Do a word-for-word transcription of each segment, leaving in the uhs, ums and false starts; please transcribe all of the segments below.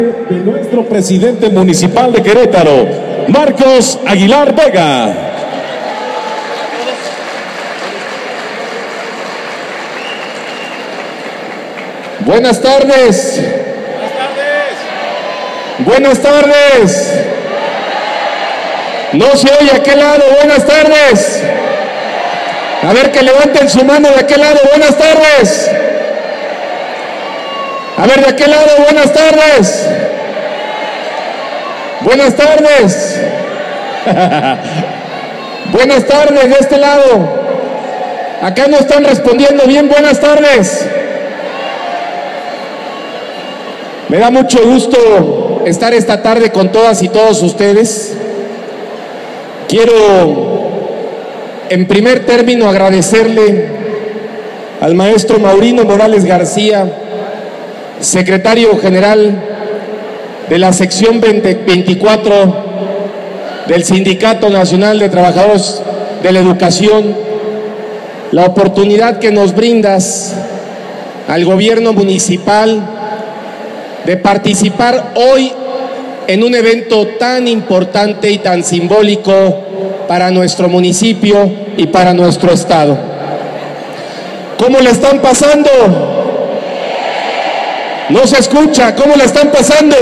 de nuestro presidente municipal de Querétaro, Marcos Aguilar Vega. Buenas tardes. Buenas tardes. No se oye a aquel lado. Buenas tardes. A ver, que levanten su mano de aquel lado. Buenas tardes. A ver, de aquel lado. Buenas tardes. Buenas tardes. Buenas tardes de este lado. Acá no están respondiendo bien. Buenas tardes. Me da mucho gusto estar esta tarde con todas y todos ustedes. Quiero, en primer término, agradecerle al maestro Maurino Morales García, secretario general de la sección veinticuatro del Sindicato Nacional de Trabajadores de la Educación, la oportunidad que nos brindas al gobierno municipal de participar hoy en un evento tan importante y tan simbólico para nuestro municipio y para nuestro estado. ¿Cómo le están pasando? No se escucha. ¿Cómo le están pasando?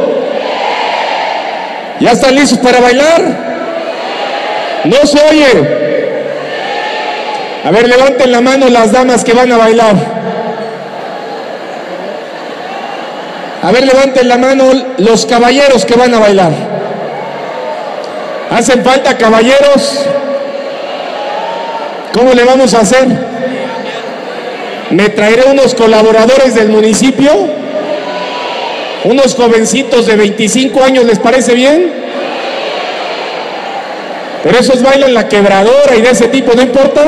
¿Ya están listos para bailar? No se oye. A ver, levanten la mano las damas que van a bailar. A ver, levanten la mano los caballeros que van a bailar. ¿Hacen falta caballeros? ¿Cómo le vamos a hacer? Me traeré unos colaboradores del municipio, unos jovencitos de veinticinco años, ¿les parece bien? Pero esos bailan la quebradora y de ese tipo, ¿no importa?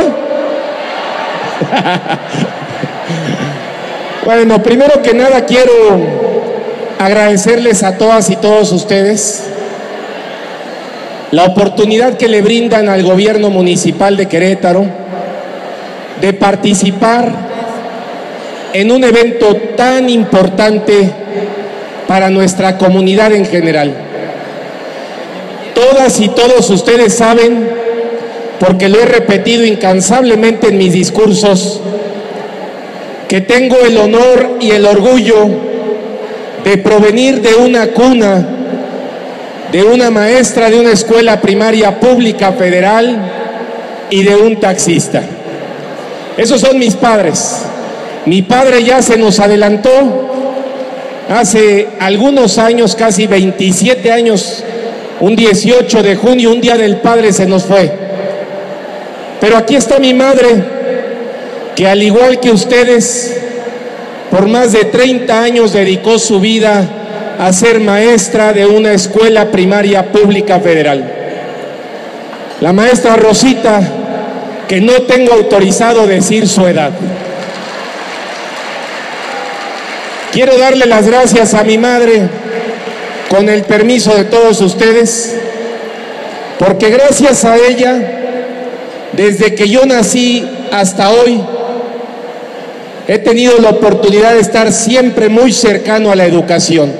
Bueno, primero que nada quiero agradecerles a todas y todos ustedes la oportunidad que le brindan al gobierno municipal de Querétaro de participar en un evento tan importante para nuestra comunidad en general. Todas y todos ustedes saben, porque lo he repetido incansablemente en mis discursos, que tengo el honor y el orgullo de provenir de una cuna, de una maestra de una escuela primaria pública federal y de un taxista. Esos son mis padres. Mi padre ya se nos adelantó hace algunos años, casi veintisiete años, un dieciocho de junio, un día del padre se nos fue. Pero aquí está mi madre, que al igual que ustedes, por más de treinta años dedicó su vida a ser maestra de una escuela primaria pública federal. La maestra Rosita, que no tengo autorizado decir su edad. Quiero darle las gracias a mi madre, con el permiso de todos ustedes, porque gracias a ella, desde que yo nací hasta hoy, he tenido la oportunidad de estar siempre muy cercano a la educación.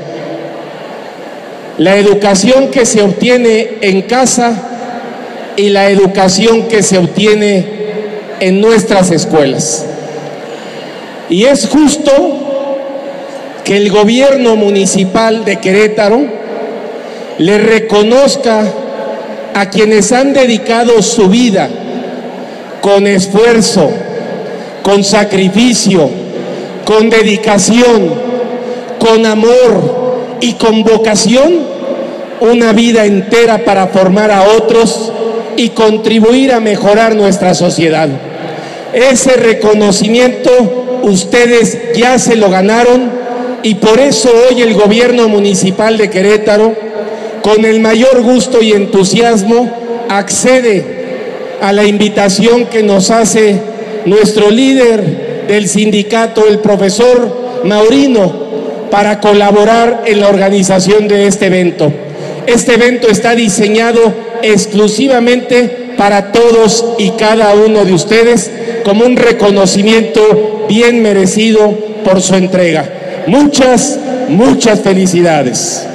La educación que se obtiene en casa y la educación que se obtiene en nuestras escuelas. Y es justo que el gobierno municipal de Querétaro le reconozca a quienes han dedicado su vida con esfuerzo, con sacrificio, con dedicación, con amor y con vocación, una vida entera para formar a otros y contribuir a mejorar nuestra sociedad. Ese reconocimiento ustedes ya se lo ganaron y por eso hoy el gobierno municipal de Querétaro, con el mayor gusto y entusiasmo, accede a la invitación que nos hace nuestro líder del sindicato, el profesor Maurino, para colaborar en la organización de este evento. Este evento está diseñado exclusivamente para todos y cada uno de ustedes como un reconocimiento bien merecido por su entrega. Muchas, muchas felicidades.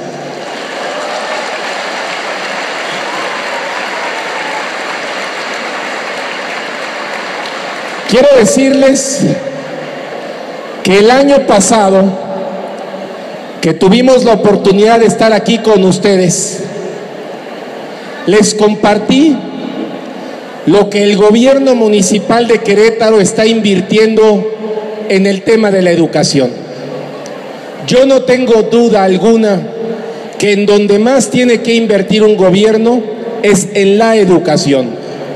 Quiero decirles que el año pasado, que tuvimos la oportunidad de estar aquí con ustedes, les compartí lo que el gobierno municipal de Querétaro está invirtiendo en el tema de la educación. Yo no tengo duda alguna que en donde más tiene que invertir un gobierno es en la educación.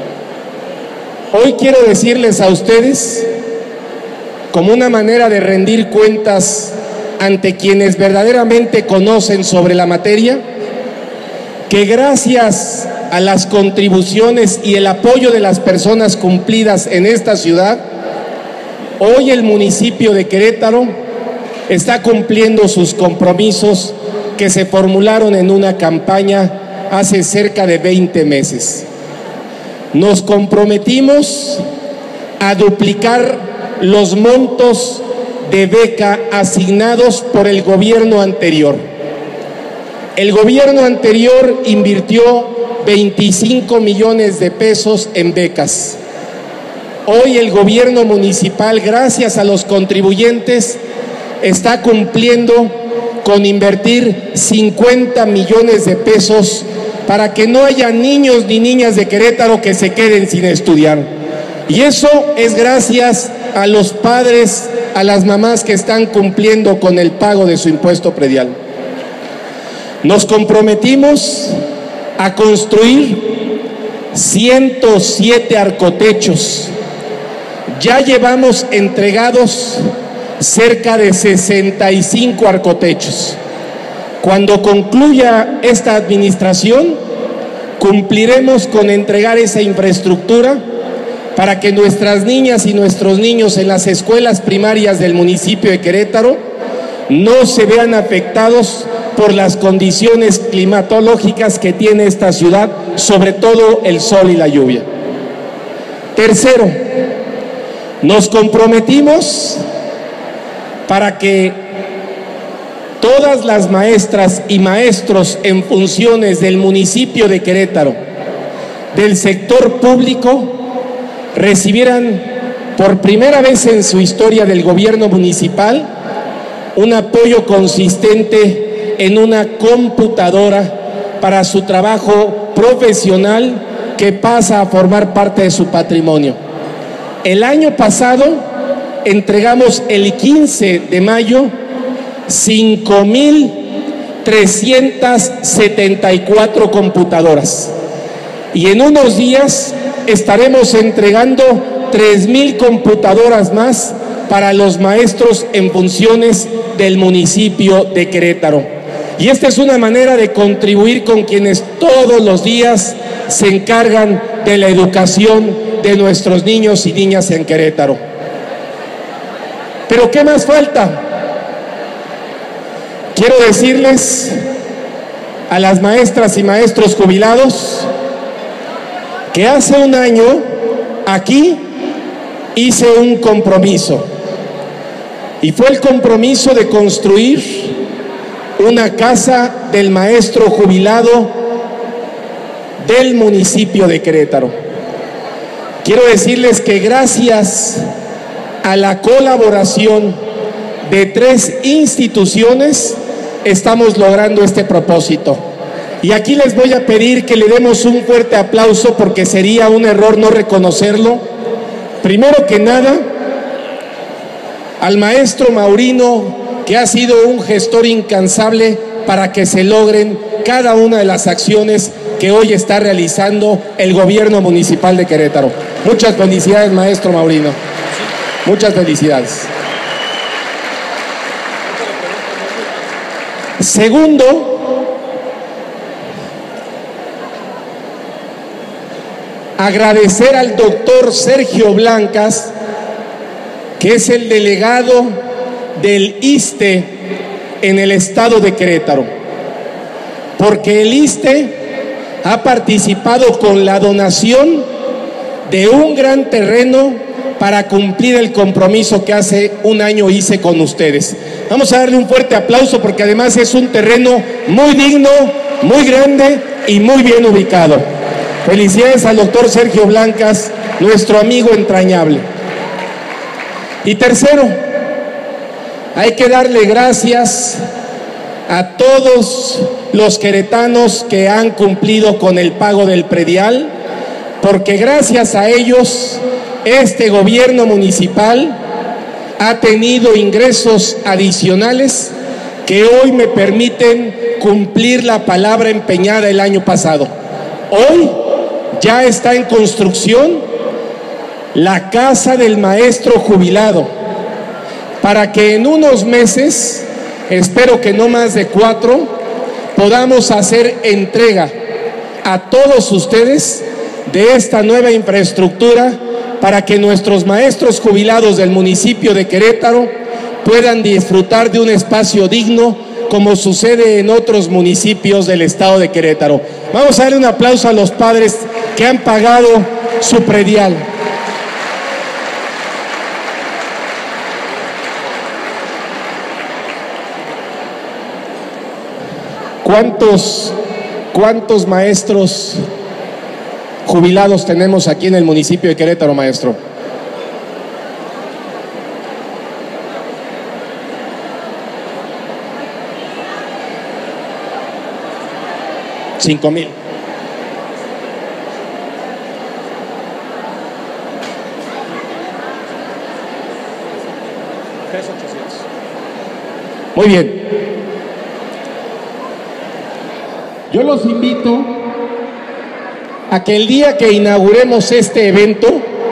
Hoy quiero decirles a ustedes, como una manera de rendir cuentas ante quienes verdaderamente conocen sobre la materia, que gracias a las contribuciones y el apoyo de las personas cumplidas en esta ciudad, hoy el municipio de Querétaro está cumpliendo sus compromisos que se formularon en una campaña hace cerca de veinte meses. Nos comprometimos a duplicar los montos de beca asignados por el gobierno anterior. El gobierno anterior invirtió veinticinco millones de pesos en becas. Hoy el gobierno municipal, gracias a los contribuyentes, está cumpliendo con invertir cincuenta millones de pesos para que no haya niños ni niñas de Querétaro que se queden sin estudiar. Y eso es gracias a los padres, a las mamás que están cumpliendo con el pago de su impuesto predial. Nos comprometimos a construir ciento siete arcotechos. Ya llevamos entregados cerca de sesenta y cinco arcotechos. Cuando concluya esta administración, cumpliremos con entregar esa infraestructura para que nuestras niñas y nuestros niños en las escuelas primarias del municipio de Querétaro no se vean afectados por las condiciones climatológicas que tiene esta ciudad, sobre todo el sol y la lluvia. Tercero, nos comprometimos para que todas las maestras y maestros en funciones del municipio de Querétaro, del sector público, recibieran por primera vez en su historia del gobierno municipal un apoyo consistente en una computadora para su trabajo profesional que pasa a formar parte de su patrimonio. El año pasado entregamos el quince de mayo cinco mil trescientas setenta y cuatro computadoras y en unos días estaremos entregando tres mil computadoras más para los maestros en funciones del municipio de Querétaro. Y esta es una manera de contribuir con quienes todos los días se encargan de la educación de nuestros niños y niñas en Querétaro. Pero ¿qué más falta? Quiero decirles a las maestras y maestros jubilados que hace un año aquí hice un compromiso, y fue el compromiso de construir una casa del maestro jubilado del municipio de Querétaro. Quiero decirles que gracias a la colaboración de tres instituciones estamos logrando este propósito. Y aquí les voy a pedir que le demos un fuerte aplauso, porque sería un error no reconocerlo. Primero que nada, al maestro Maurino, que ha sido un gestor incansable para que se logren cada una de las acciones que hoy está realizando el gobierno municipal de Querétaro. Muchas felicidades, maestro Maurino. Muchas felicidades. Segundo, agradecer al doctor Sergio Blancas, que es el delegado del ISSSTE en el estado de Querétaro, porque el ISSSTE ha participado con la donación de un gran terreno para cumplir el compromiso que hace un año hice con ustedes. Vamos a darle un fuerte aplauso porque además es un terreno muy digno, muy grande y muy bien ubicado. Felicidades al doctor Sergio Blancas, nuestro amigo entrañable. Y tercero, hay que darle gracias a todos los queretanos que han cumplido con el pago del predial, porque gracias a ellos este gobierno municipal ha tenido ingresos adicionales que hoy me permiten cumplir la palabra empeñada el año pasado. Hoy ya está en construcción la casa del maestro jubilado, para que en unos meses, espero que no más de cuatro, podamos hacer entrega a todos ustedes de esta nueva infraestructura para que nuestros maestros jubilados del municipio de Querétaro puedan disfrutar de un espacio digno como sucede en otros municipios del estado de Querétaro. Vamos a darle un aplauso a los padres que han pagado su predial. ¿Cuántos, cuántos maestros jubilados tenemos aquí en el municipio de Querétaro, maestro? Cinco mil. Muy bien. Yo los invito a que el día que inauguremos este evento,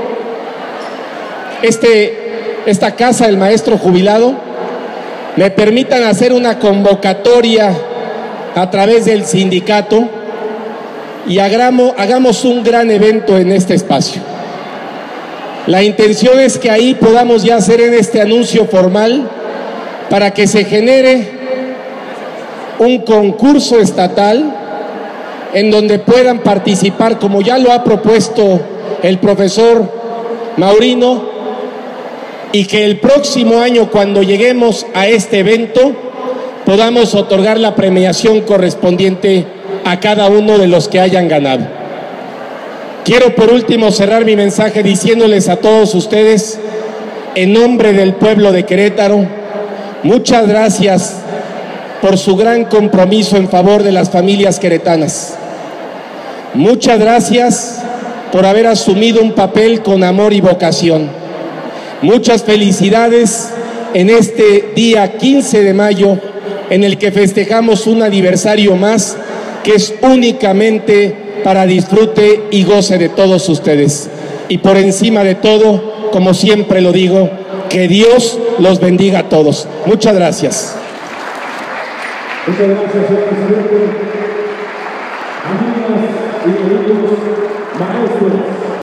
este, esta casa del maestro jubilado, me permitan hacer una convocatoria a través del sindicato y hagamos, hagamos un gran evento en este espacio. La intención es que ahí podamos ya hacer en este anuncio formal para que se genere un concurso estatal en donde puedan participar, como ya lo ha propuesto el profesor Maurino, y que el próximo año, cuando lleguemos a este evento, podamos otorgar la premiación correspondiente a cada uno de los que hayan ganado. Quiero por último cerrar mi mensaje diciéndoles a todos ustedes, en nombre del pueblo de Querétaro, muchas gracias por su gran compromiso en favor de las familias queretanas. Muchas gracias por haber asumido un papel con amor y vocación. Muchas felicidades en este día quince de mayo, en el que festejamos un aniversario más que es únicamente para disfrute y goce de todos ustedes. Y por encima de todo, como siempre lo digo, que Dios los bendiga a todos. Muchas gracias. Muchas gracias, señor presidente. Amigas y queridos maestros.